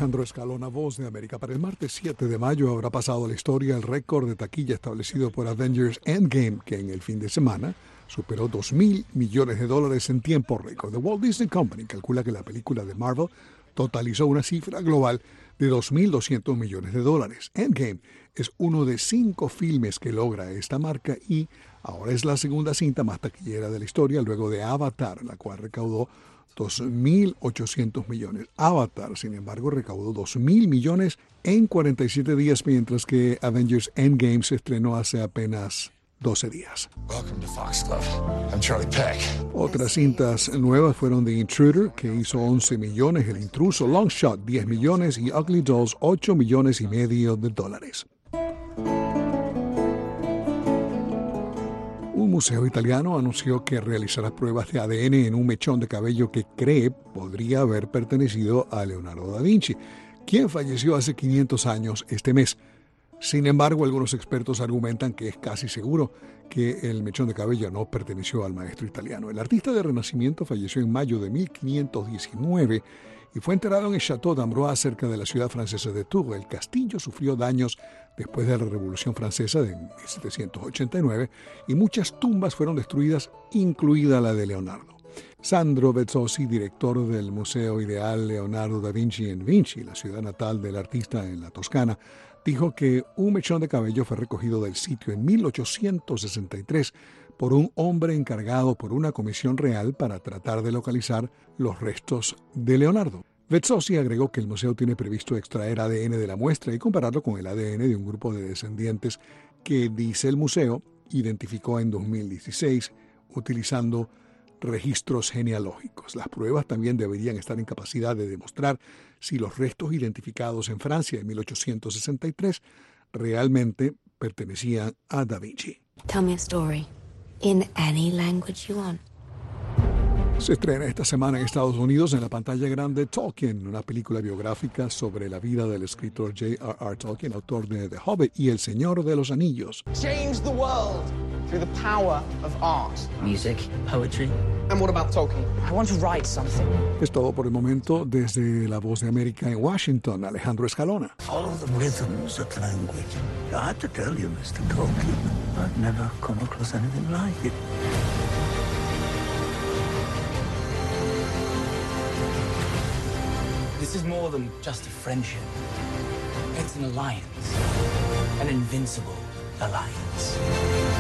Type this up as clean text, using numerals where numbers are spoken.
Alejandro Escalona, Voz de América. Para el martes 7 de mayo habrá pasado a la historia el récord de taquilla establecido por Avengers Endgame, que en el fin de semana superó $2.000 millones en tiempo récord. The Walt Disney Company calcula que la película de Marvel totalizó una cifra global de $2.200 millones. Endgame es uno de 5 filmes que logra esta marca y ahora es la segunda cinta más taquillera de la historia, luego de Avatar, la cual recaudó 2.800 millones. Avatar, sin embargo, recaudó 2.000 millones en 47 días, mientras que Avengers Endgame se estrenó hace apenas 12 días. Otras cintas nuevas fueron The Intruder, que hizo 11 millones, El Intruso, Long Shot, 10 millones y Ugly Dolls, 8 millones y medio de dólares. Un museo italiano anunció que realizará pruebas de ADN en un mechón de cabello que cree podría haber pertenecido a Leonardo da Vinci, quien falleció hace 500 años este mes. Sin embargo, algunos expertos argumentan que es casi seguro que el mechón de cabello no perteneció al maestro italiano. El artista del Renacimiento falleció en mayo de 1519 y fue enterrado en el Château d'Ambroise, cerca de la ciudad francesa de Tours. El castillo sufrió daños después de la Revolución Francesa de 1789 y muchas tumbas fueron destruidas, incluida la de Leonardo. Sandro Vezzosi, director del Museo Ideal Leonardo da Vinci en Vinci, la ciudad natal del artista en la Toscana, dijo que un mechón de cabello fue recogido del sitio en 1863 por un hombre encargado por una comisión real para tratar de localizar los restos de Leonardo. Vezzosi agregó que el museo tiene previsto extraer ADN de la muestra y compararlo con el ADN de un grupo de descendientes que, dice el museo, identificó en 2016 utilizando registros genealógicos. Las pruebas también deberían estar en capacidad de demostrar si los restos identificados en Francia en 1863 realmente pertenecían a Da Vinci. Tell me a story in any language you want. Se estrena esta semana en Estados Unidos en la pantalla grande Tolkien, una película biográfica sobre la vida del escritor J.R.R. Tolkien, autor de The Hobbit y El Señor de los Anillos. Change the world through the power of art. Music, poetry. And what about Tolkien? I want to write something. Es todo por el momento. Desde La Voz de América en Washington, Alejandro Escalona. Follow the rhythms of language. I have to tell you, Mr. Tolkien, I've never come across anything like it. This is more than just a friendship. It's an alliance. An invincible alliance.